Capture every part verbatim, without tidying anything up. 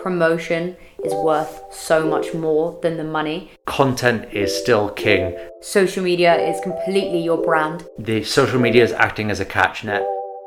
promotion is worth so much more than the money. Content is still king. Social media is completely your brand. The social media is acting as a catch net.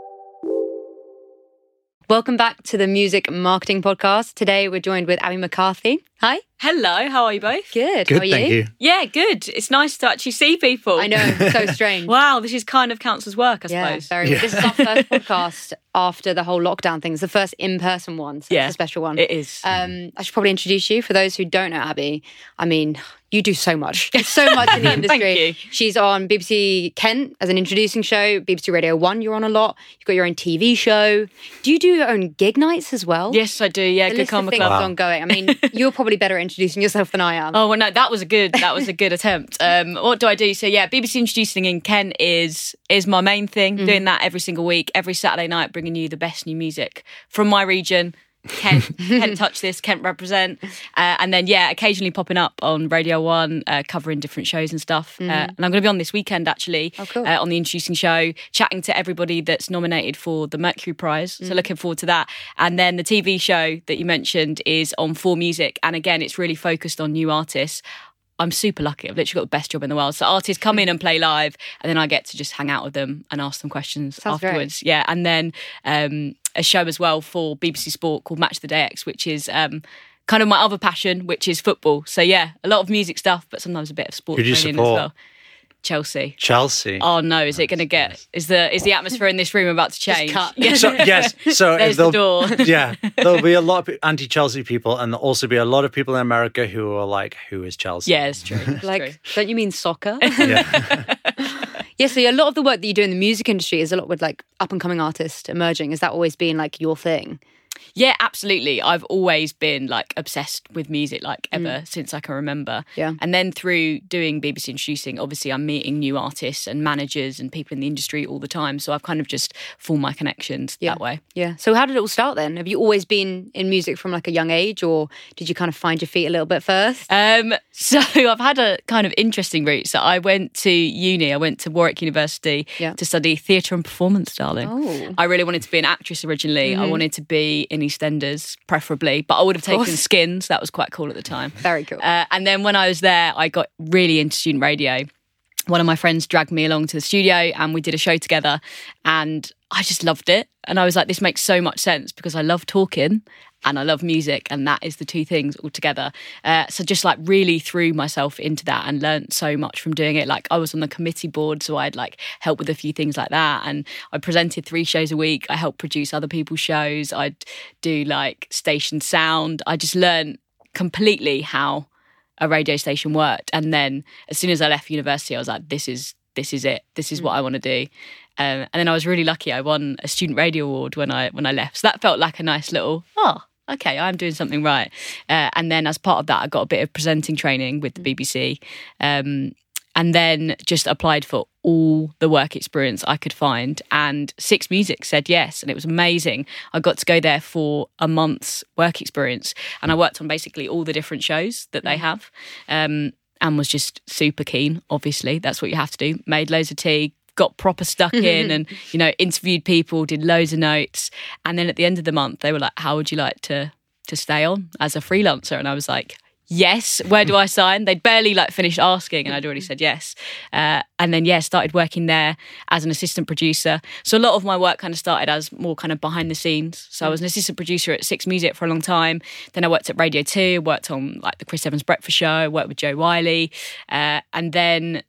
Welcome back to the Music Marketing Podcast. Today we're joined with Abby McCarthy. Hi. Hello, how are you both? Good. Good, how are you? thank you. Yeah, good. It's nice to actually see people. I know, so strange. Wow, this is kind of counts as work, I Yeah, suppose. very Yeah. This is our first podcast after the whole lockdown thing. It's the first in-person one, so Yeah, it's a special one. It is. Um, I should probably introduce you. For those who don't know Abby, I mean, you do so much. So much in the industry. Thank you. She's on B B C Kent as an introducing show, B B C Radio one you're on a lot. You've got your own T V show. Do you do your own gig nights as well? Yes, I do. Yeah, The Good list of Karma things Club. is ongoing. I mean, you're probably better at introducing yourself than I am. Oh, well, no, that was a good, that was a good attempt. Um, what do I do? So yeah, B B C Introducing in Kent is is my main thing. Mm-hmm. Doing that every single week, every Saturday night, bringing you the best new music from my region. Kent, Kent touch this, Kent represent, uh, and then yeah, occasionally popping up on Radio One, uh, covering different shows and stuff. Uh, and I'm going to be on this weekend actually, Oh, cool. uh, on the Introducing show, chatting to everybody that's nominated for the Mercury Prize. So looking forward to that. And then the T V show that you mentioned is on four Music, and again, it's really focused on new artists. I'm super lucky. I've literally got the best job in the world. So artists come in and play live, and then I get to just hang out with them and ask them questions Sounds great. afterwards. Yeah, and then um, a show as well for B B C Sport called Match of the Day X, which is um, kind of my other passion, which is football. So yeah, a lot of music stuff, but sometimes a bit of sports Who do you training support? as well. Chelsea. Chelsea. Oh no, is it going to get? Is the is the atmosphere in this room about to change? cut. Yeah. So yes, so There's the there'll- door. yeah, there'll be a lot of anti-Chelsea people, and there'll also be a lot of people in America who are like, "Who is Chelsea?" Yeah, it's true. It's Like, true. don't you mean soccer? Yeah. Yeah, so a lot of the work that you do in the music industry is a lot with like up and coming artists emerging. Has that always been like your thing? Yeah, absolutely. I've always been like obsessed with music, like ever since I can remember. Yeah. And then through doing B B C Introducing, obviously I'm meeting new artists and managers and people in the industry all the time. So I've kind of just formed my connections Yeah. that way. Yeah. So how did it all start then? Have you always been in music from like a young age, or did you kind of find your feet a little bit first? Um, so I've had a kind of interesting route. So I went to uni, I went to Warwick University Yeah. to study theatre and performance, darling. Oh. I really wanted to be an actress originally. I wanted to be in EastEnders, preferably, but I would have taken course. Skins. That was quite cool at the time. Very cool. Uh, and then when I was there, I got really into student radio. One of my friends dragged me along to the studio and we did a show together, and I just loved it. And I was like, this makes so much sense because I love talking and I love music, and that is the two things all together. Uh, so just like really threw myself into that and learnt so much from doing it. Like I was on the committee board, so I'd like help with a few things like that. And I presented three shows a week. I helped produce other people's shows. I'd do like station sound. I just learned completely how a radio station worked. And then as soon as I left university, I was like, this is this is it. This is what I want to do. Um, and then I was really lucky. I won a student radio award when I when I left. So that felt like a nice little, oh, okay, I'm doing something right. Uh, and then as part of that, I got a bit of presenting training with the B B C. Um, and then just applied for all the work experience I could find. And Six Music said yes, and it was amazing. I got to go there for a month's work experience, and I worked on basically all the different shows that they have, um, and was just super keen, obviously. That's what you have to do. Made loads of tea, got proper stuck in and, you know, interviewed people, did loads of notes. And then at the end of the month, they were like, how would you like to to stay on as a freelancer? And I was like, yes, where do I sign? They'd barely like finished asking and I'd already said yes. Uh, and then, yeah, started working there as an assistant producer. So a lot of my work kind of started as more kind of behind the scenes. So I was an assistant producer at Six Music for a long time. Then I worked at Radio two, worked on like the Chris Evans Breakfast Show, worked with Joe Wiley. Uh, and then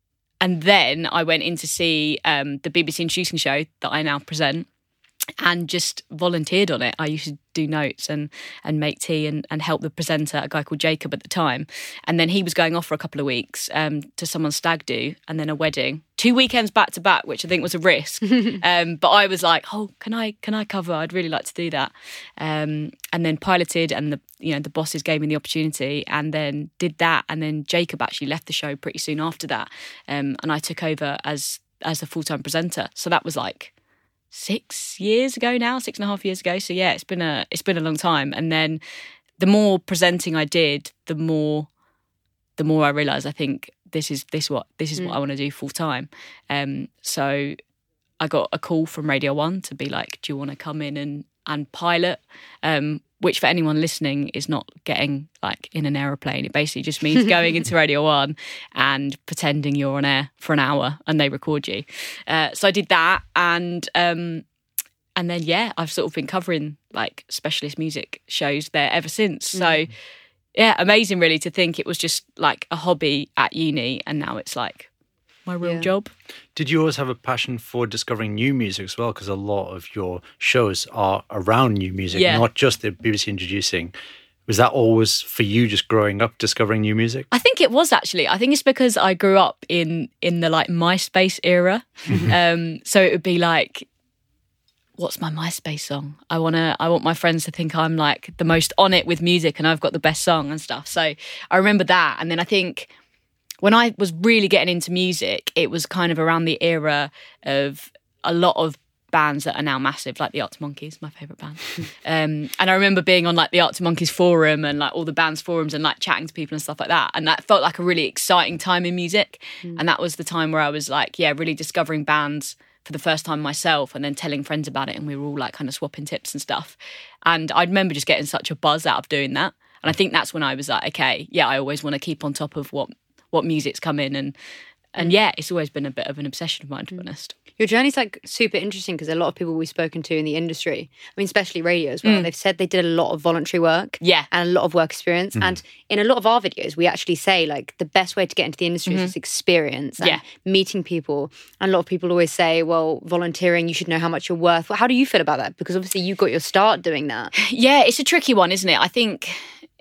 and then I went in to see um, the B B C Introducing show that I now present, and just volunteered on it. I used to do notes and and make tea and, and help the presenter, a guy called Jacob at the time. And then he was going off for a couple of weeks um, to someone's stag do and then a wedding. Two weekends back to back, which I think was a risk. um, but I was like, oh, can I can I cover? I'd really like to do that. Um, and then piloted, and the you know the bosses gave me the opportunity, and then did that. And then Jacob actually left the show pretty soon after that, um, and I took over as as the full time presenter. So that was like six years ago now, six and a half years ago. So yeah, it's been a it's been a long time. And then the more presenting I did, the more the more I realised I think this is this what this is mm. what I want to do full time. Um, so I got a call from Radio One to be like, do you want to come in and and pilot? Um, which for anyone listening is not getting like in an aeroplane. It basically just means going into Radio One and pretending you're on air for an hour and they record you. Uh, so I did that, and um, and then yeah, I've sort of been covering like specialist music shows there ever since. So mm. yeah, amazing really to think it was just like a hobby at uni, and now it's like my real Yeah. job. Did you always have a passion for discovering new music as well? Because a lot of your shows are around new music, Yeah. not just the B B C Introducing. Was that always for you, just growing up, discovering new music? I think it was actually. I think it's because I grew up in in the like MySpace era. um, so it would be like, what's my MySpace song? I wanna I want my friends to think I'm like the most on it with music and I've got the best song and stuff. So I remember that. And then I think when I was really getting into music, it was kind of around the era of a lot of bands that are now massive, like the Arctic Monkeys, my favourite band. um, and I remember being on like the Arctic Monkeys forum and like all the bands forums and like chatting to people and stuff like that. And that felt like a really exciting time in music. Mm. And that was the time where I was like, yeah, really discovering bands for the first time myself and then telling friends about it. And we were all like kind of swapping tips and stuff. And I remember just getting such a buzz out of doing that. And I think that's when I was like, okay, yeah, I always want to keep on top of what what music's come in, and and yeah, it's always been a bit of an obsession of mine, to be honest. Your journey's like super interesting because a lot of people we've spoken to in the industry, I mean, especially radio as well, Mm. they've said they did a lot of voluntary work Yeah. and a lot of work experience. Mm. And in a lot of our videos, we actually say like the best way to get into the industry is just experience and Yeah. meeting people. And a lot of people always say, well, volunteering, you should know how much you're worth. Well, how do you feel about that? Because obviously you got your start doing that. Yeah, it's a tricky one, isn't it? I think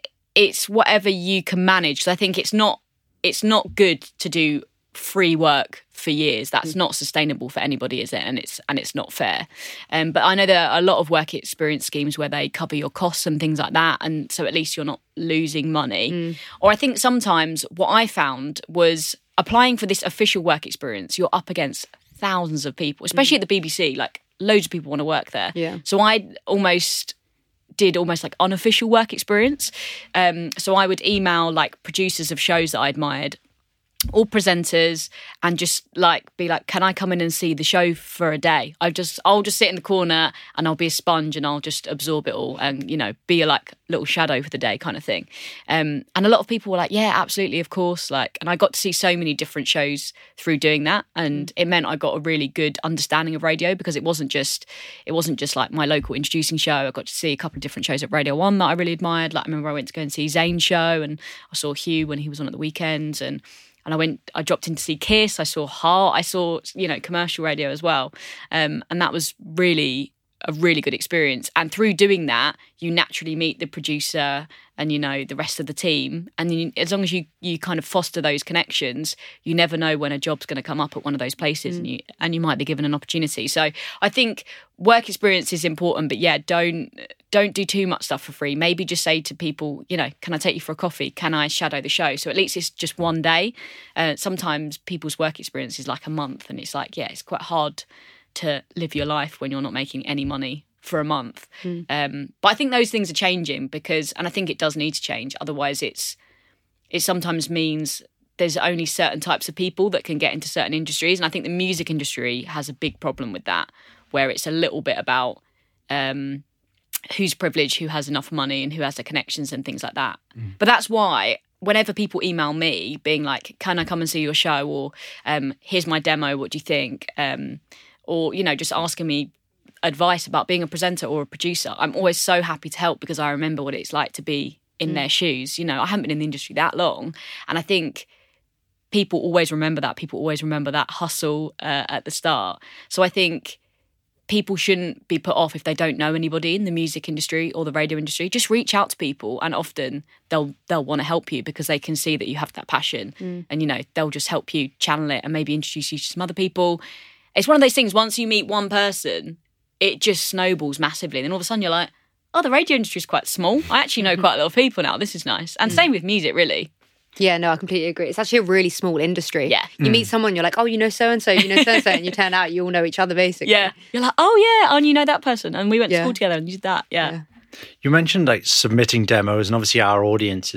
it's whatever you can manage. So I think it's not it's not good to do free work for years. That's not sustainable for anybody, is it? And it's and it's not fair. Um, but I know there are a lot of work experience schemes where they cover your costs and things like that, and so at least you're not losing money. Mm. Or I think sometimes what I found was applying for this official work experience, you're up against thousands of people, especially at the B B C. Like loads of people want to work there. Yeah. So I almost did almost like unofficial work experience. Um, so I would email like producers of shows that I admired, all presenters, and just like be like, can I come in and see the show for a day? I just I'll just sit in the corner and I'll be a sponge and I'll just absorb it all and, you know, be a like little shadow for the day kind of thing. Um, and a lot of people were like, yeah, absolutely, of course. Like, and I got to see so many different shows through doing that, and it meant I got a really good understanding of radio because it wasn't just it wasn't just like my local introducing show. I got to see a couple of different shows at Radio One that I really admired. Like I remember I went to go and see Zayn's show, and I saw Hugh when he was on at the weekends, and And I went, I dropped in to see Kiss. I saw Heart. I saw, you know, commercial radio as well. Um, and that was really a really good experience. And through doing that, you naturally meet the producer and, you know, the rest of the team. And you, as long as you, you kind of foster those connections, you never know when a job's going to come up at one of those places mm. and you and you might be given an opportunity. So I think work experience is important, but yeah, don't don't do too much stuff for free. Maybe just say to people, you know, can I take you for a coffee? Can I shadow the show? So at least it's just one day. Uh, sometimes people's work experience is like a month, and it's like, yeah, it's quite hard to live your life when you're not making any money for a month. Mm. Um, but I think those things are changing because, and I think it does need to change. Otherwise, it's it sometimes means there's only certain types of people that can get into certain industries. And I think the music industry has a big problem with that, where it's a little bit about um, who's privileged, who has enough money and who has the connections and things like that. Mm. But that's why whenever people email me being like, can I come and see your show? Or um, here's my demo, what do you think? Um, or, you know, just asking me advice about being a presenter or a producer, I'm always so happy to help because I remember what it's like to be in mm. their shoes. You know, I haven't been in the industry that long. And I think people always remember that. People always remember that hustle uh, at the start. So I think people shouldn't be put off if they don't know anybody in the music industry or the radio industry. Just reach out to people, and often they'll they'll want to help you because they can see that you have that passion mm. and, you know, they'll just help you channel it and maybe introduce you to some other people. It's one of those things, once you meet one person, it just snowballs massively. And then all of a sudden you're like, oh, the radio industry is quite small. I actually know quite a lot of people now. This is nice. And mm. same with music, really. Yeah, no, I completely agree. It's actually a really small industry. Yeah. You mm. meet someone, you're like, oh, you know so-and-so, you know so-and-so, and you turn out you all know each other, basically. Yeah. You're like, oh, yeah, and you know that person. And we went yeah. to school together and you did that. Yeah. yeah. You mentioned like submitting demos, and obviously our audience is just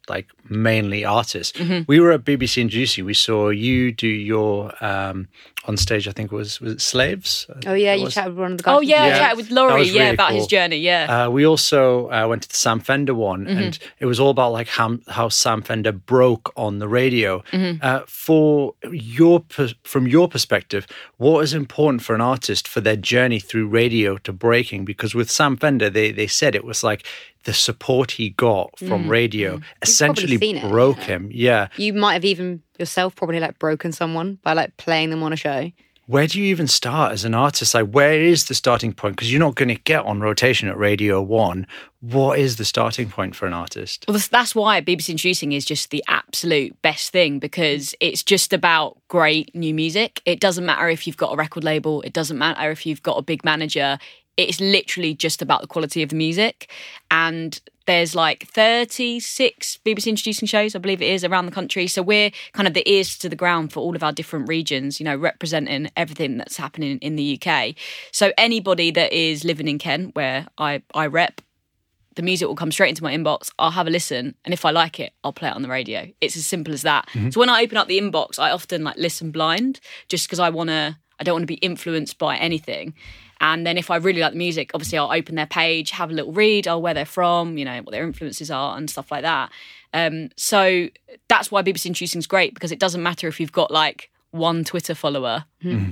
like mainly artists. Mm-hmm. We were at B B C Introducing. We saw you do your um, on stage. I think it was was it Slaves? Oh yeah, It you was? chatted with one of the guys. Oh yeah, Yeah. I chatted with That Laurie, was yeah, really about cool. his journey, yeah. Uh, we also uh, went to the Sam Fender one, Mm-hmm. and it was all about like how, how Sam Fender broke on the radio. Mm-hmm. Uh, for your pers- from your perspective, what is important for an artist for their journey through radio to breaking? Because with Sam Fender, they they said it was like the support he got from radio essentially seen it, broke yeah. him. Yeah. You might have even yourself probably like broken someone by like playing them on a show. Where do you even start as an artist? Like, where is the starting point? Because you're not going to get on rotation at Radio One. What is the starting point for an artist? Well, that's- that's why B B C Introducing is just the absolute best thing, because it's just about great new music. It doesn't matter if you've got a record label. It doesn't matter if you've got a big manager. It's literally just about the quality of the music. And there's like thirty-six B B C Introducing shows, I believe it is, around the country. So we're kind of the ears to the ground for all of our different regions, you know, representing everything that's happening in the U K. So anybody that is living in Kent, where I, I rep, the music will come straight into my inbox. I'll have a listen, and if I like it, I'll play it on the radio. It's as simple as that. So when I open up the inbox, I often like listen blind, just because I want to. I don't want to be influenced by anything. And then if I really like the music, obviously I'll open their page, have a little read, oh, where they're from, you know, what their influences are and stuff like that. Um, so that's why B B C Introducing is great, because it doesn't matter if you've got like one Twitter follower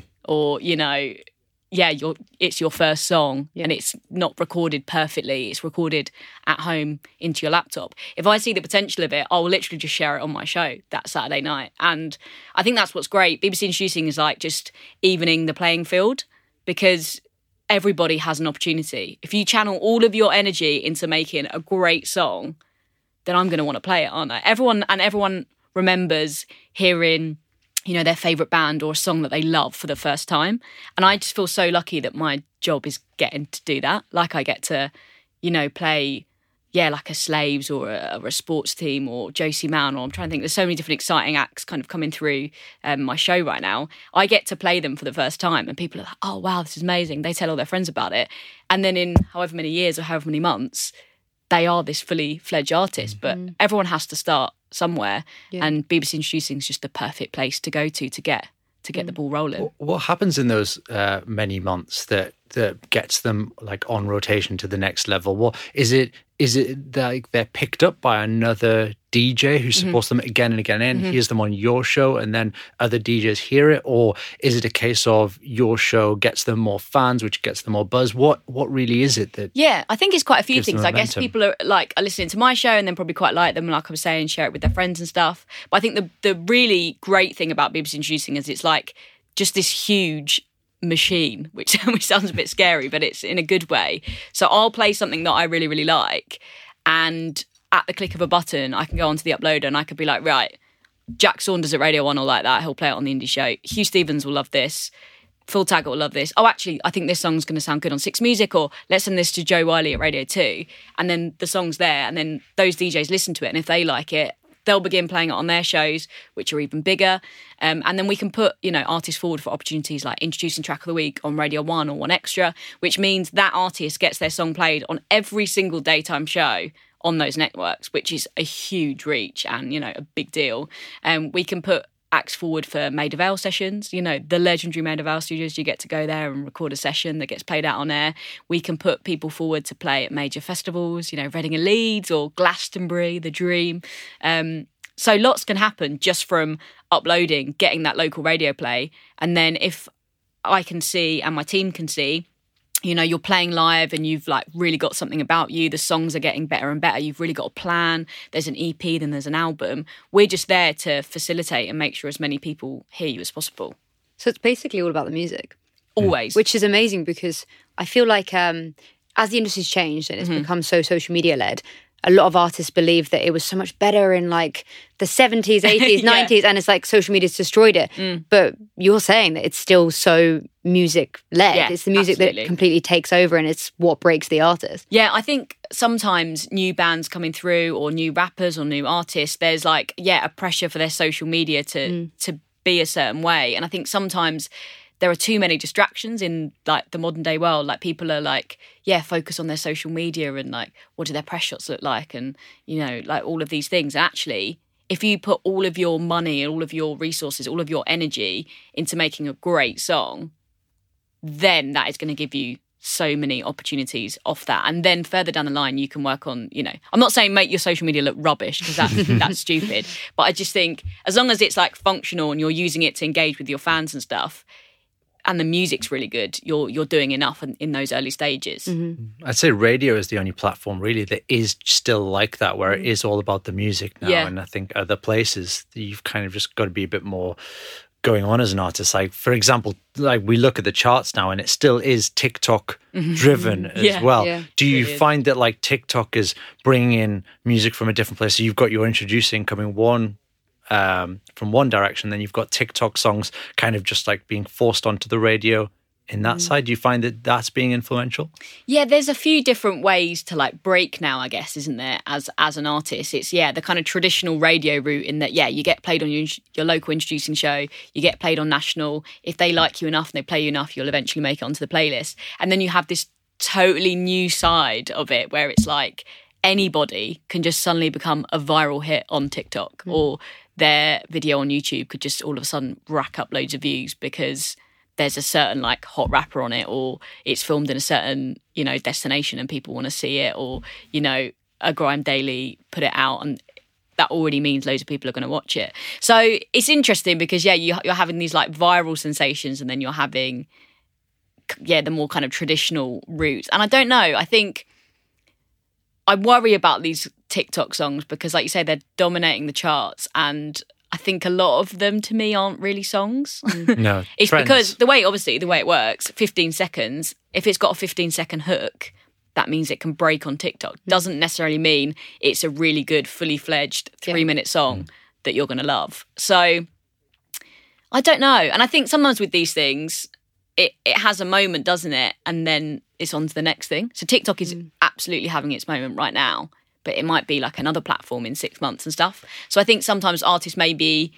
or, you know, yeah, your it's your first song and it's not recorded perfectly. It's recorded at home into your laptop. If I see the potential of it, I'll literally just share it on my show that Saturday night. And I think that's what's great. B B C Introducing is like just evening the playing field, because everybody has an opportunity. If you channel all of your energy into making a great song, then I'm going to want to play it, aren't I? Everyone and everyone remembers hearing, you know, their favourite band or a song that they love for the first time. And I just feel so lucky that my job is getting to do that. Like I get to, you know, play, yeah, like a Slaves or a, or a sports team or Josie Mann, or I'm trying to think, there's so many different exciting acts kind of coming through um, my show right now. I get to play them for the first time and people are like, oh, wow, this is amazing. They tell all their friends about it. And then in however many years or however many months, they are this fully fledged artist. But everyone has to start somewhere. Yeah. And B B C Introducing is just the perfect place to go to to get to get the ball rolling. What happens in those uh, many months that that gets them like on rotation to the next level? What is it? Is it like they're picked up by another D J who supports them again and again and hears them on your show, and then other D Js hear it? Or is it a case of your show gets them more fans, which gets them more buzz? What what really is it that... Yeah, I think it's quite a few Gives them things. I guess momentum. people are like are listening to my show and then probably quite like them, like I was saying, share it with their friends and stuff. But I think the the really great thing about B B C Introducing is it's like just this huge machine, which, which sounds a bit scary, but it's in a good way. So I'll play something that I really, really like, and at the click of a button, I can go onto the uploader and I could be like, right, Jack Saunders at Radio one will like that. He'll play it on the indie show. Hugh Stevens will love this. Phil Taggart will love this. Oh, actually, I think this song's going to sound good on Six Music, or let's send this to Joe Wiley at Radio two. And then the song's there, and then those D Js listen to it, and if they like it, they'll begin playing it on their shows, which are even bigger. Um, and then we can put, you know, artists forward for opportunities like Introducing Track of the Week on Radio one or One Extra, which means that artist gets their song played on every single daytime show on those networks, which is a huge reach and, you know, a big deal. And um, we can put acts forward for Maida Vale sessions, you know, the legendary Maida Vale studios. You get to go there and record a session that gets played out on air. We can put people forward to play at major festivals, you know, Reading and Leeds or Glastonbury, The Dream. Um, so lots can happen just from uploading, getting that local radio play. And then if I can see and my team can see, you know, you're playing live and you've like really got something about you. The songs are getting better and better. You've really got a plan. There's an E P, then there's an album. We're just there to facilitate and make sure as many people hear you as possible. So it's basically all about the music, Always. which is amazing because I feel like um, as the industry's changed and it's Mm-hmm. become so social media led, a lot of artists believe that it was so much better in like the seventies, eighties, Yeah. nineties, and it's like social media's destroyed it. Mm. But you're saying that it's still so music led. Yeah, it's the music absolutely. that completely takes over and it's what breaks the artist. Yeah, I think sometimes new bands coming through or new rappers or new artists, there's like, yeah, a pressure for their social media to to be a certain way. And I think sometimes there are too many distractions in like the modern day world. Like people are like, yeah, focus on their social media and like, what do their press shots look like? And, you know, like all of these things. And actually, if you put all of your money and all of your resources, all of your energy into making a great song, then that is going to give you so many opportunities off that. And then further down the line, you can work on, you know, I'm not saying make your social media look rubbish because that, that's stupid. But I just think as long as it's like functional and you're using it to engage with your fans and stuff, and the music's really good, you're you're doing enough in, in those early stages. Mm-hmm. I'd say radio is the only platform really that is still like that, where it is all about the music now. Yeah. And I think other places, you've kind of just got to be a bit more going on as an artist. Like, for example, like we look at the charts now and it still is TikTok driven as Yeah, well. yeah, Do you it is. find that like TikTok is bringing in music from a different place? So you've got your introducing coming one um, from one direction, then you've got TikTok songs kind of just like being forced onto the radio in that side. Do you find that that's being influential? Yeah, there's a few different ways to like break now, I guess, isn't there? As as an artist, it's yeah the kind of traditional radio route in that yeah you get played on your your local introducing show, you get played on national. If they like you enough and they play you enough, you'll eventually make it onto the playlist. And then you have this totally new side of it where it's like anybody can just suddenly become a viral hit on TikTok, mm. or their video on YouTube could just all of a sudden rack up loads of views because there's a certain like hot rapper on it, or it's filmed in a certain, you know, destination and people want to see it, or, you know, a Grime Daily put it out and that already means loads of people are going to watch it. So it's interesting because, yeah, you, you're having these like viral sensations and then you're having, yeah, the more kind of traditional routes. And I don't know, I think I worry about these TikTok songs because, like you say, they're dominating the charts, and I think a lot of them to me aren't really songs. No. It's trends. because the way, obviously, the way it works, fifteen seconds, if it's got a fifteen second hook, that means it can break on TikTok. Doesn't necessarily mean it's a really good, fully fledged three minute song that you're going to love. So I don't know. And I think sometimes with these things, it, it has a moment, doesn't it? And then it's on to the next thing. So TikTok is mm. absolutely having its moment right now, but it might be like another platform in six months and stuff. So I think sometimes artists maybe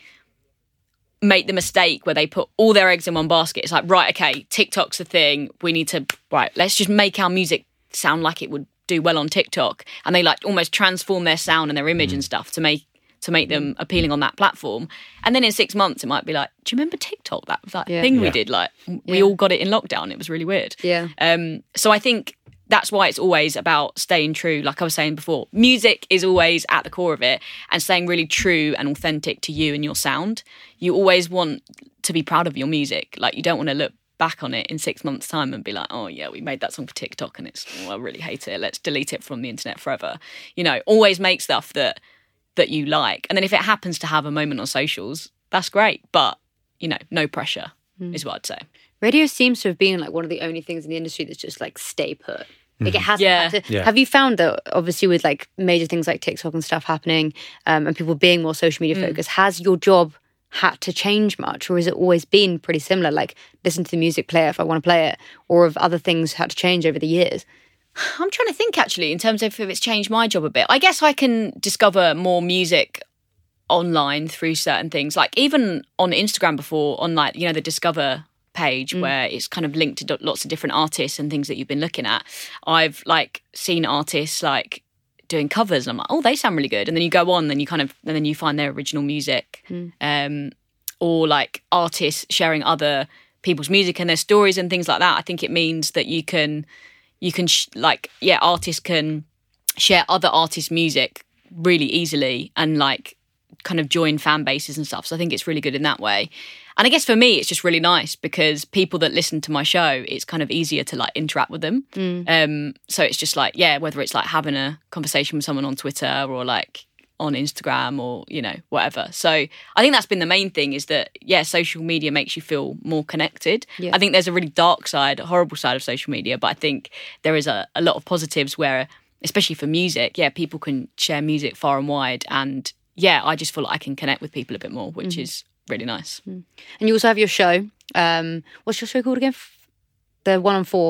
make the mistake where they put all their eggs in one basket. It's like, right, okay, TikTok's the thing. We need to, right, let's just make our music sound like it would do well on TikTok. And they like almost transform their sound and their image mm. and stuff to make to make them appealing on that platform. And then in six months, it might be like, do you remember TikTok? That, that Yeah. thing we Yeah. did, like, we Yeah. all got it in lockdown. It was really weird. Yeah. Um, so I think that's why it's always about staying true. Like I was saying before, music is always at the core of it, and staying really true and authentic to you and your sound. You always want to be proud of your music. Like, you don't want to look back on it in six months' time and be like, oh yeah, we made that song for TikTok and it's, oh, I really hate it. Let's delete it from the internet forever. You know, always make stuff that that you like. And then if it happens to have a moment on socials, that's great. But, you know, no pressure mm. is what I'd say. Radio seems to have been like one of the only things in the industry that's just like stay put. Like it hasn't Yeah. had to, Yeah. Have you found that obviously with like major things like TikTok and stuff happening um, and people being more social media focused, has your job had to change much, or has it always been pretty similar? Like listen to the music, play it if I want to play it, or have other things had to change over the years? I'm trying to think actually in terms of if it's changed my job a bit. I guess I can discover more music online through certain things. Like even on Instagram before, on like, you know, the Discover page mm. where it's kind of linked to lots of different artists and things that you've been looking at. I've like seen artists like doing covers and I'm like, oh, they sound really good. And then you go on and you kind of, and then you find their original music. Mm. Um, or like artists sharing other people's music and their stories and things like that. I think it means that you can... You can, sh- like, yeah, artists can share other artists' music really easily and, like, kind of join fan bases and stuff. So I think it's really good in that way. And I guess for me, it's just really nice because people that listen to my show, it's kind of easier to, like, interact with them. Mm. Um, so it's just, like, yeah, whether it's, like, having a conversation with someone on Twitter or, like, on Instagram or, you know, whatever. So I think that's been the main thing is that, yeah, social media makes you feel more connected. Yeah. I think there's a really dark side, a horrible side of social media, but I think there is a, a lot of positives where, especially for music, yeah, people can share music far and wide. And yeah, I just feel like I can connect with people a bit more, which mm-hmm. is really nice. Mm. And you also have your show. Um, what's your show called again? The one on four.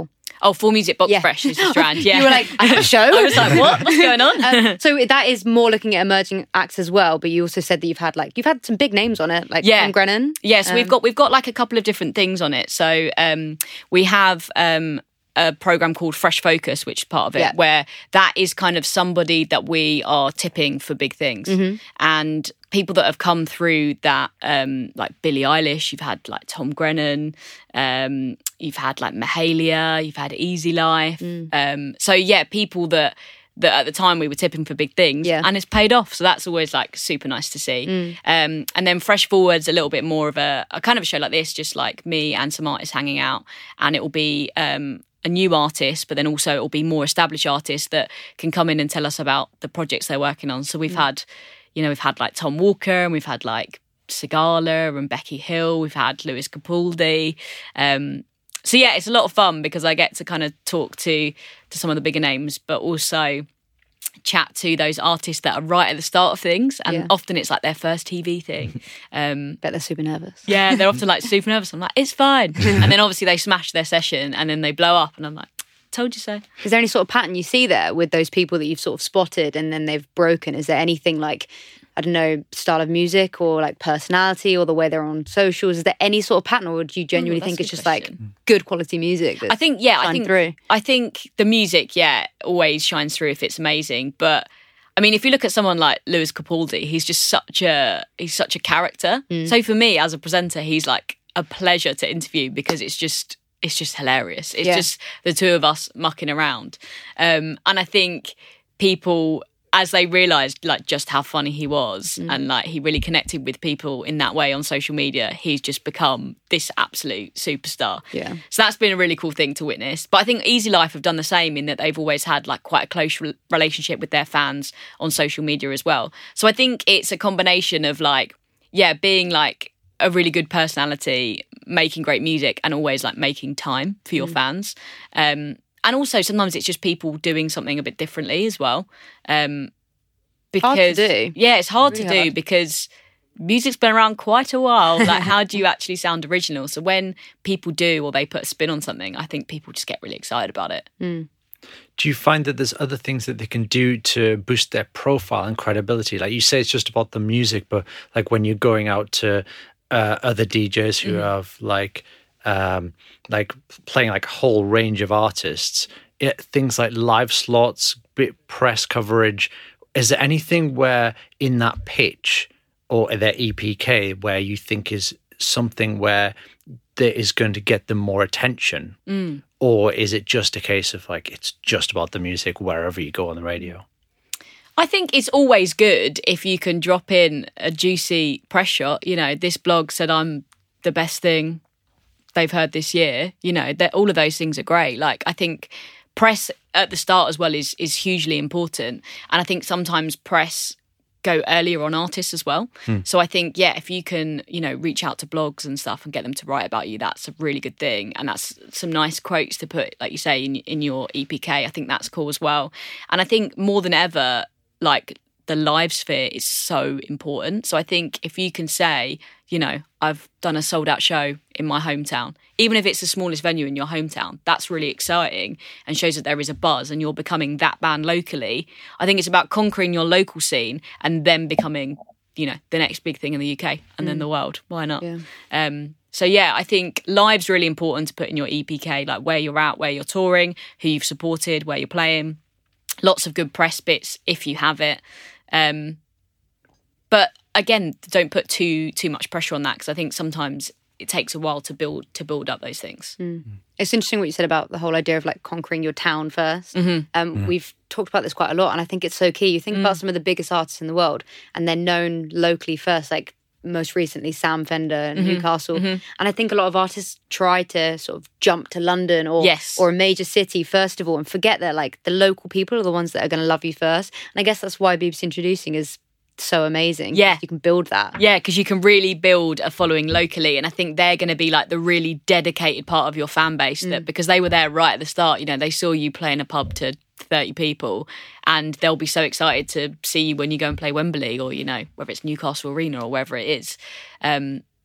Oh, Full Music Box Yeah. Fresh is the Strand. Yeah, You were like, I have a show? I was like, what? What's going on? Um, so that is more looking at emerging acts as well, but you also said that you've had like you've had some big names on it, like Yeah. Tom Grennan. Yes, we've Um, got we've got like a couple of different things on it. So um, we have um, a program called Fresh Focus, which is part of it, Yeah. where that is kind of somebody that we are tipping for big things, Mm-hmm. and people that have come through that, um, like Billie Eilish, you've had like Tom Grennan, um, you've had like Mahalia, you've had Easy Life. Mm. Um, so yeah, people that. That at the time we were tipping for big things, Yeah. and it's paid off. So that's always like super nice to see. Mm. Um, and then Fresh Forward's a little bit more of a, a kind of a show like this, just like me and some artists hanging out, and it will be um, a new artist, but then also it will be more established artists that can come in and tell us about the projects they're working on. So we've had, you know, we've had like Tom Walker, and we've had like Sigala and Becky Hill. We've had Lewis Capaldi. Um, So yeah, it's a lot of fun because I get to kind of talk to to some of the bigger names, but also chat to those artists that are right at the start of things, and Yeah. often it's like their first T V thing. Um, Bet they're super nervous. yeah, they're often like super nervous. I'm like, it's fine, and then obviously they smash their session, and then they blow up, and I'm like, told you so. Is there any sort of pattern you see there with those people that you've sort of spotted and then they've broken? Is there anything like, I don't know, style of music or like personality or the way they're on socials? Is there any sort of pattern, or do you genuinely that's think a it's good just like question. good quality music? That's I think yeah, I shine think through? I think the music, yeah, always shines through if it's amazing. But I mean, if you look at someone like Lewis Capaldi, he's just such a he's such a character. Mm. So for me as a presenter, he's like a pleasure to interview because it's just it's just hilarious. It's Yeah. just the two of us mucking around, um, and I think people, as they realised like just how funny he was Mm. and like he really connected with people in that way on social media, he's just become this absolute superstar. Yeah. So that's been a really cool thing to witness. But I think Easy Life have done the same in that they've always had like quite a close re- relationship with their fans on social media as well. So I think it's a combination of like, yeah, being like a really good personality, making great music, and always like making time for your fans. Um, and also sometimes it's just people doing something a bit differently as well. Um, because Hard to do. yeah, it's hard Really to do hard. because music's been around quite a while. Like, how do you actually sound original? So when people do, or they put a spin on something, I think people just get really excited about it. Do you find that there's other things that they can do to boost their profile and credibility? Like you say, it's just about the music, but like when you're going out to uh, other D Js who have like um, like playing like a whole range of artists, it, things like live slots, bit press coverage. Is there anything where in that pitch or their E P K where you think is something where that is going to get them more attention? Mm. Or is it just a case of like, it's just about the music wherever you go on the radio? I think it's always good if you can drop in a juicy press shot. You know, this blog said I'm the best thing they've heard this year. You know, that all of those things are great. Like, I think press at the start as well is is hugely important. And I think sometimes press go earlier on artists as well. So I think, yeah, if you can, you know, reach out to blogs and stuff and get them to write about you, that's a really good thing. And that's some nice quotes to put, like you say, in, in your E P K. I think that's cool as well. And I think more than ever, like, the live sphere is so important. So I think if you can say, you know, I've done a sold out show in my hometown, even if it's the smallest venue in your hometown, that's really exciting and shows that there is a buzz and you're becoming that band locally. I think it's about conquering your local scene and then becoming, you know, the next big thing in the U K and then the world. Why not? Yeah. Um, so yeah, I think live's really important to put in your E P K, like where you're at, where you're touring, who you've supported, where you're playing. Lots of good press bits if you have it. Um, but again, don't put too too much pressure on that, because I think sometimes it takes a while to build to build up those things. It's interesting what you said about the whole idea of like conquering your town first. Um, We've talked about this quite a lot, and I think it's so key. You think about some of the biggest artists in the world, and they're known locally first, like most recently Sam Fender in Newcastle. And I think a lot of artists try to sort of jump to London or Yes. or a major city first of all, and forget that like the local people are the ones that are going to love you first. And I guess that's why B B C Introducing is so amazing. Yeah. You can build that. Yeah, because you can really build a following locally, and I think they're going to be like the really dedicated part of your fan base. That because they were there right at the start, you know, they saw you play in a pub to thirty people, and they'll be so excited to see you when you go and play Wembley, or you know, whether it's Newcastle Arena or wherever it is. Um,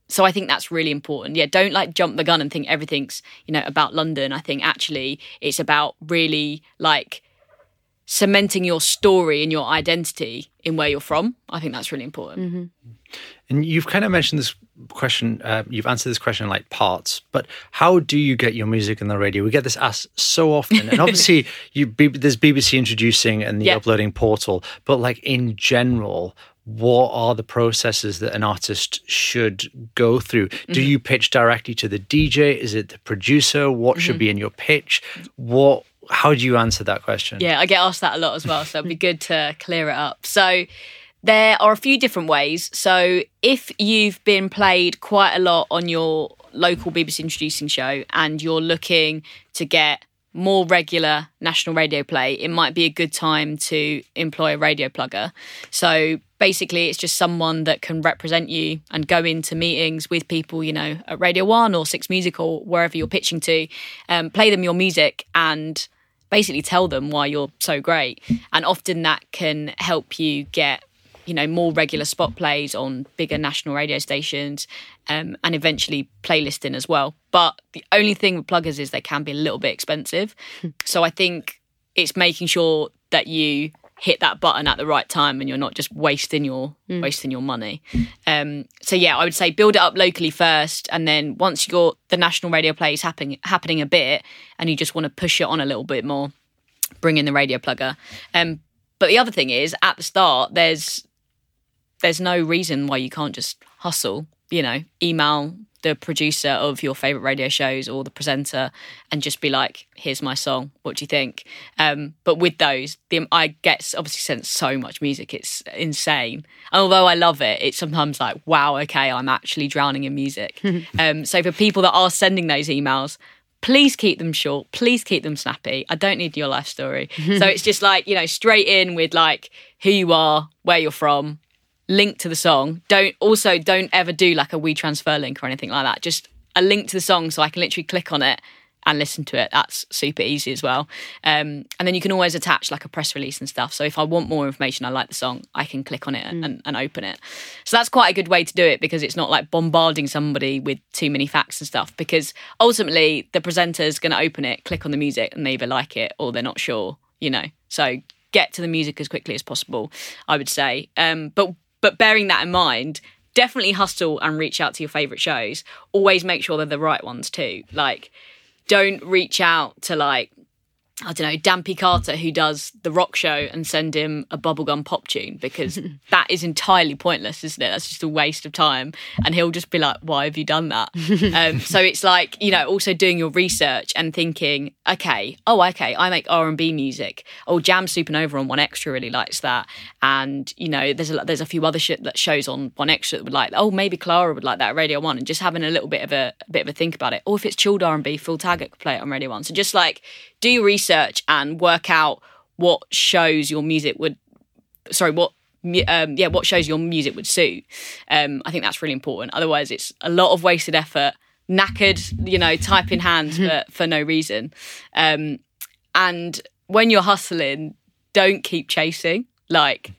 so I think that's really important. Yeah, don't like jump the gun and think everything's, you know, about London. I think actually it's about really like cementing your story and your identity in where you're from. I think that's really important. Mm-hmm. And you've kind of mentioned this question, uh, you've answered this question in like parts, but how do you get your music on the radio? We get this asked so often. And obviously you B- there's B B C introducing and the yeah. uploading portal, but like in general, what are the processes that an artist should go through? Mm-hmm. Do you pitch directly to the D J? Is it the producer? What mm-hmm. should be in your pitch? What How do you answer that question? Yeah, I get asked that a lot as well, so it'd be good to clear it up. So there are a few different ways. So if you've been played quite a lot on your local B B C introducing show and you're looking to get more regular national radio play, it might be a good time to employ a radio plugger. So basically it's just someone that can represent you and go into meetings with people, you know, at Radio One or Six Music or wherever you're pitching to, um, play them your music and basically tell them why you're so great. And often that can help you get, you know, more regular spot plays on bigger national radio stations, um, and eventually playlisting as well. But the only thing with pluggers is they can be a little bit expensive. So I think it's making sure that you hit that button at the right time and you're not just wasting your mm. wasting your money. Um, so yeah, I would say build it up locally first, and then once you're the national radio play is happening happening a bit, and you just want to push it on a little bit more, bring in the radio plugger. Um, but the other thing is, at the start, there's there's no reason why you can't just hustle. You know, email the producer of your favourite radio shows or the presenter and just be like, here's my song, what do you think? Um, but with those, the, I get obviously sent so much music, it's insane. And although I love it, it's sometimes like, wow, okay, I'm actually drowning in music. um, so for people that are sending those emails, please keep them short, please keep them snappy. I don't need your life story. So it's just like, you know, straight in with like who you are, where you're from, link to the song. Don't also don't ever do like a WeTransfer link or anything like that. Just a link to the song so I can literally click on it and listen to it. That's super easy as well. Um, and then you can always attach like a press release and stuff. So if I want more information, I like the song, I can click on it and, mm. and, and open it. So that's quite a good way to do it because it's not like bombarding somebody with too many facts and stuff, because ultimately the presenter's going to open it, click on the music and they either like it or they're not sure, you know. So get to the music as quickly as possible, I would say. Um, but But bearing that in mind, definitely hustle and reach out to your favourite shows. Always make sure they're the right ones too. Like, don't reach out to like, I don't know, Dampy Carter, who does the rock show, and send him a bubblegum pop tune, because that is entirely pointless, isn't it? That's just a waste of time. And he'll just be like, why have you done that? um, so it's like, you know, also doing your research and thinking, okay, oh, okay, I make R and B music. Oh, Jam Supernova on One Extra really likes that. And, you know, there's a, there's a few other shit that shows on One Extra that would like, oh, maybe Clara would like that at Radio One, and just having a little bit of a, a bit of a think about it. Or if it's chilled R and B, Phil Taggart could play it on Radio One. So just like, do your research and work out what shows your music would, sorry, what, um, yeah, what shows your music would suit. Um, I think that's really important. Otherwise, it's a lot of wasted effort, knackered, you know, type in hand for, for no reason. Um, and when you're hustling, don't keep chasing. Like,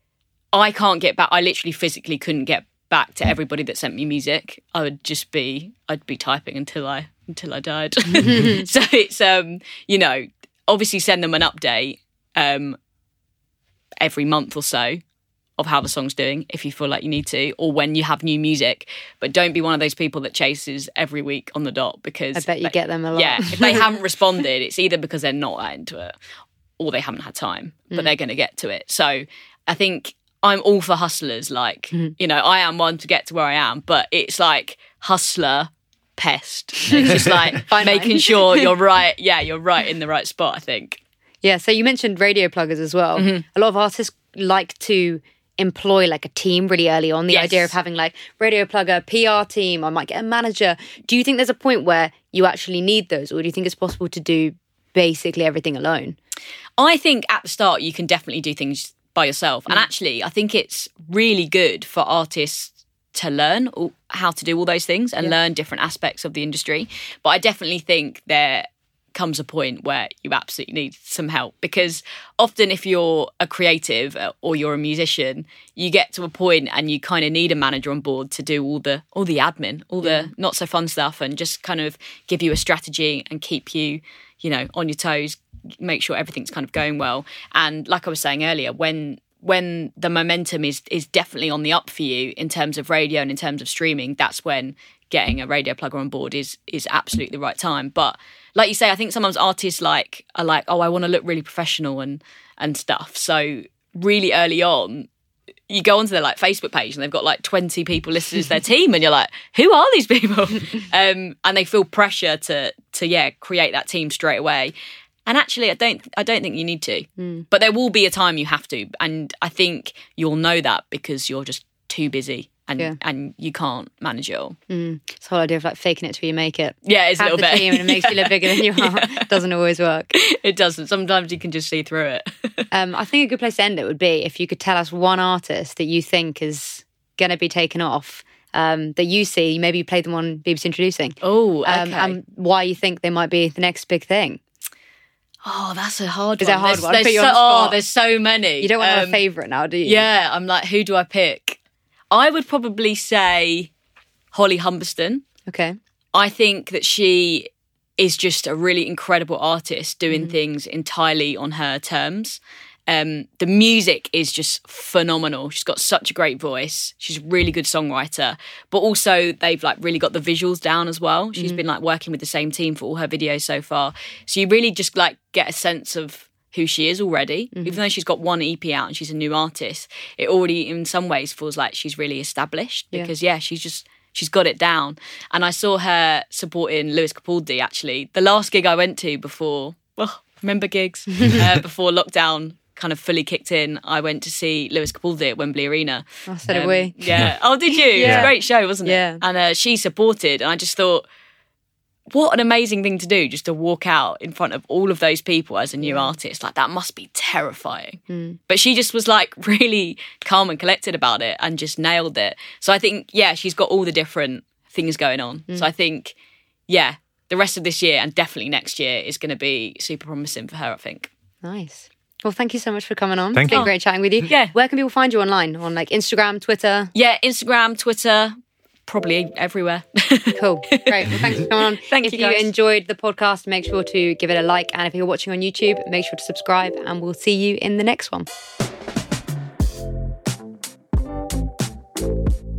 I can't get back. I literally physically couldn't get back to everybody that sent me music. I would just be, I'd be typing until I, until I died. So it's, um, you know, obviously send them an update um, every month or so of how the song's doing if you feel like you need to, or when you have new music. But don't be one of those people that chases every week on the dot, because I bet you they, get them a lot. Yeah, if they haven't responded, it's either because they're not that into it or they haven't had time, but mm. they're going to get to it. So I think I'm all for hustlers. Like, mm. you know, I am one to get to where I am, but it's like hustler, pest. It's just like making sure you're right. Yeah, you're right in the right spot, I think. Yeah, so you mentioned radio pluggers as well. Mm-hmm. A lot of artists like to employ like a team really early on. The yes. idea of having like radio plugger, P R team, I might get a manager. Do you think there's a point where you actually need those, or do you think it's possible to do basically everything alone? I think at the start you can definitely do things by yourself. Mm. And actually, I think it's really good for artists to learn how to do all those things and yeah. learn different aspects of the industry. But I definitely think there comes a point where you absolutely need some help, because often if you're a creative or you're a musician, you get to a point and you kind of need a manager on board to do all the all the admin, all the not so fun stuff, and just kind of give you a strategy and keep you, you know, on your toes, make sure everything's kind of going well. And like I was saying earlier, when when the momentum is is definitely on the up for you in terms of radio and in terms of streaming, that's when getting a radio plugger on board is is absolutely the right time. But like you say, I think sometimes artists like are like, oh, I want to look really professional and and stuff. So really early on, you go onto their like Facebook page and they've got like twenty people listed as their team, and you're like, who are these people? um, and they feel pressure to to yeah create that team straight away. And actually, I don't I don't think you need to. Mm. But there will be a time you have to, and I think you'll know that because you're just too busy. And yeah. and you can't manage it all. Mm. It's the whole idea of like faking it till you make it. Yeah, it's Have a little the bit. team and it makes you look bigger than you are. Yeah. Doesn't always work. It doesn't. Sometimes you can just see through it. um, I think a good place to end it would be if you could tell us one artist that you think is going to be taken off, um, that you see, maybe you played them on B B C Introducing. Oh, okay. Um, and why you think they might be the next big thing. Oh, that's a hard Is one. Is a hard there's, one? There's Put you so, on the spot. Oh, there's so many. You don't want to um, have a favourite now, do you? Yeah, I'm like, who do I pick? I would probably say Holly Humberston. Okay. I think that she is just a really incredible artist doing mm. things entirely on her terms. Um, the music is just phenomenal. She's got such a great voice. She's a really good songwriter, but also they've like really got the visuals down as well. She's mm. been like working with the same team for all her videos so far. So you really just like get a sense of who she is already. Mm-hmm. Even though she's got one E P out and she's a new artist, it already in some ways feels like she's really established because yeah, yeah she's just she's got it down. And I saw her supporting Lewis Capaldi actually. The last gig I went to before, oh, remember gigs? uh, before lockdown kind of fully kicked in, I went to see Lewis Capaldi at Wembley Arena. Oh, so did um, we. Yeah. Oh, did you? Yeah. It was a great show, wasn't it? Yeah. And uh, she supported, and I just thought, what an amazing thing to do, just to walk out in front of all of those people as a new artist. Like, that must be terrifying. Mm. But she just was like really calm and collected about it and just nailed it. So I think, yeah, she's got all the different things going on. Mm. So I think, yeah, the rest of this year and definitely next year is going to be super promising for her, I think. Nice. Well, thank you so much for coming on. Thank it's been you. great chatting with you. Yeah. Where can people find you online? On like Instagram, Twitter? Yeah, Instagram, Twitter, probably everywhere. Cool. Great. Well, thanks for coming on. Thank if you, guys. If you enjoyed the podcast, make sure to give it a like. And if you're watching on YouTube, make sure to subscribe. And we'll see you in the next one.